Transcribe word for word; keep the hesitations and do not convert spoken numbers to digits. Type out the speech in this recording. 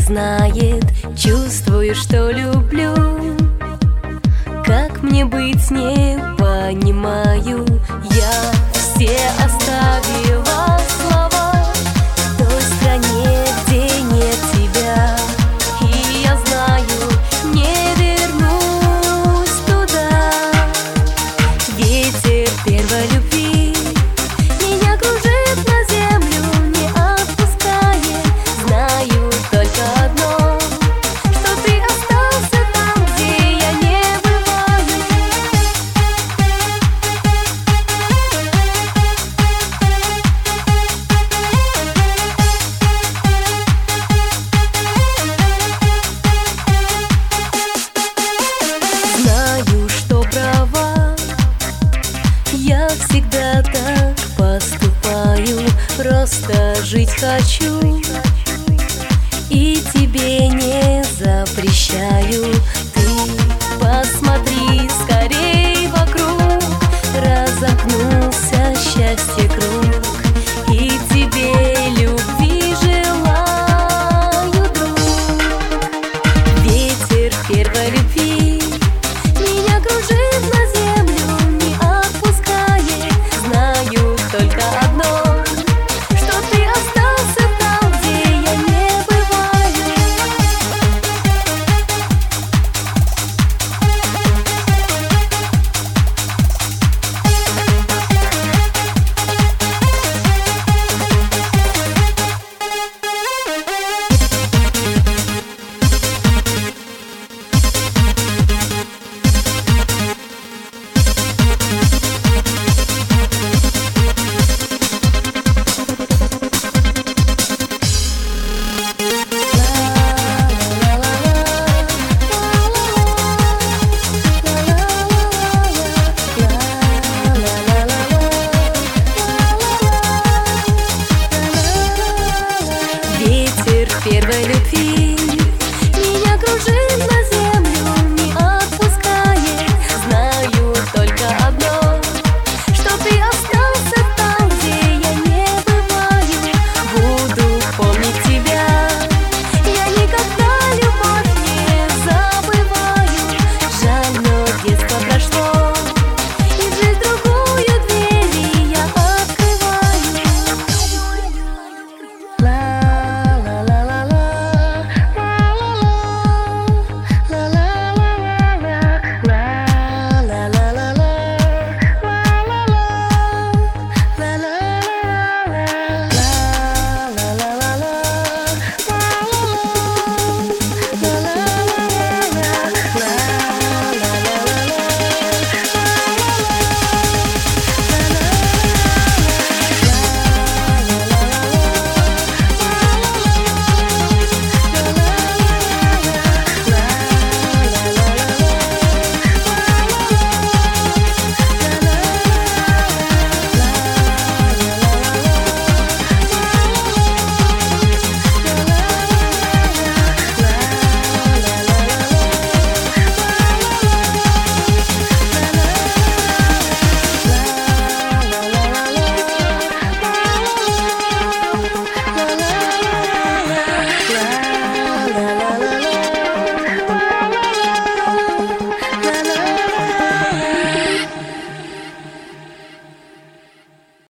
знает, чувствую, что люблю. Как мне быть, не понимаю. Я все оставила слова в той стране, где нет тебя. И я знаю, не вернусь туда. Ветер первой любви меня кружит на землю, не отпускает. Знаю только одно, что ты остался там, где я не бываю. Знаю, что права, я всегда так поступаю. Просто жить хочу и тебе не запрещаю. Ты посмотри скорей вокруг, разомкнулся счастье круг. И тебе любви желаю, друг. Ветер первой любви меня кружит на землю, не отпускает. Знаю только одно, что ты остался там, где я не бываю. Ветер первой любви